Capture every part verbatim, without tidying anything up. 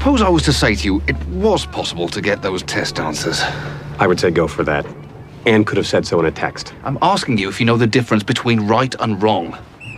suppose I was to say to you, it was possible to get those test answers. I would say go for that. Anne could have said so in a text. I'm asking you if you know the difference between right and wrong.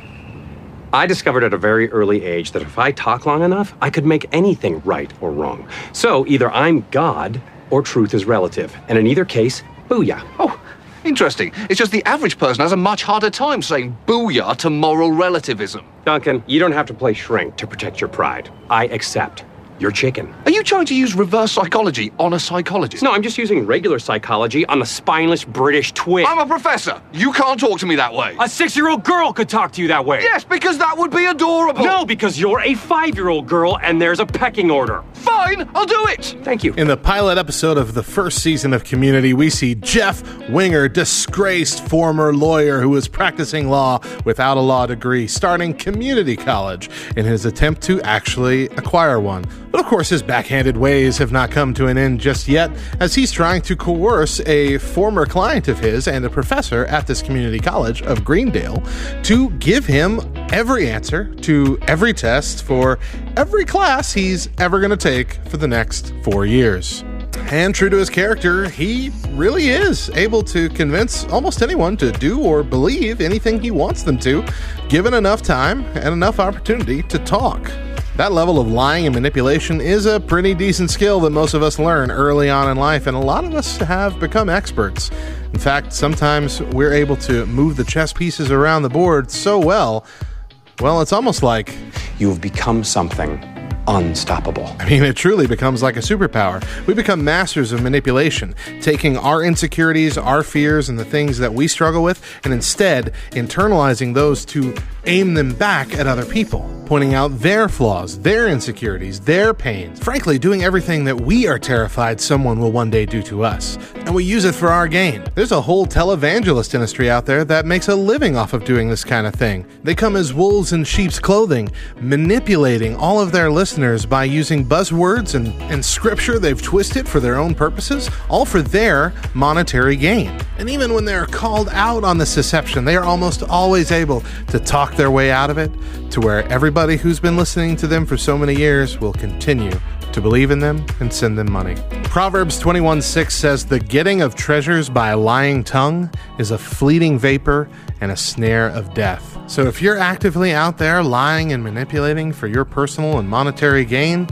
I discovered at a very early age that if I talk long enough, I could make anything right or wrong. So either I'm God or truth is relative. And in either case, booyah. Oh, interesting. It's just the average person has a much harder time saying booyah to moral relativism. Duncan, you don't have to play shrink to protect your pride. I accept. You're chicken. Are you trying to use reverse psychology on a psychologist? No, I'm just using regular psychology on a spineless British twit. I'm a professor. You can't talk to me that way. A six-year-old girl could talk to you that way. Yes, because that would be adorable. No, because you're a five-year-old girl and there's a pecking order. Fine, I'll do it. Thank you. In the pilot episode of the first season of Community, we see Jeff Winger, disgraced former lawyer who was practicing law without a law degree, starting community college in his attempt to actually acquire one. But of course, his backhanded ways have not come to an end just yet, as he's trying to coerce a former client of his and a professor at this community college of Greendale to give him every answer to every test for every class he's ever going to take for the next four years. And true to his character, he really is able to convince almost anyone to do or believe anything he wants them to, given enough time and enough opportunity to talk. That level of lying and manipulation is a pretty decent skill that most of us learn early on in life, and a lot of us have become experts. In fact, sometimes we're able to move the chess pieces around the board so well, well, it's almost like You've become something unstoppable. I mean, it truly becomes like a superpower. We become masters of manipulation, taking our insecurities, our fears, and the things that we struggle with, and instead internalizing those to aim them back at other people, pointing out their flaws, their insecurities, their pains, frankly, doing everything that we are terrified someone will one day do to us. And we use it for our gain. There's a whole televangelist industry out there that makes a living off of doing this kind of thing. They come as wolves in sheep's clothing, manipulating all of their listeners by using buzzwords and, and scripture they've twisted for their own purposes, all for their monetary gain. And even when they're called out on this deception, they are almost always able to talk their way out of it to where everybody who's been listening to them for so many years will continue to believe in them and send them money. Proverbs twenty-one six says, "The getting of treasures by a lying tongue is a fleeting vapor and a snare of death." So if you're actively out there lying and manipulating for your personal and monetary gain,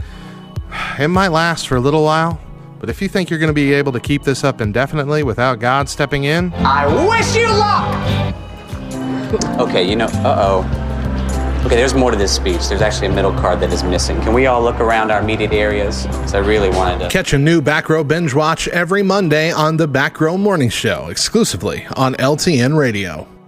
it might last for a little while. But if you think you're going to be able to keep this up indefinitely without God stepping in, I wish you luck! Okay, you know, uh-oh. Okay, there's more to this speech. There's actually a middle card that is missing. Can we all look around our immediate areas? Because I really wanted to... Catch a new Back Row Binge Watch every Monday on the Back Row Morning Show, exclusively on L T N Radio.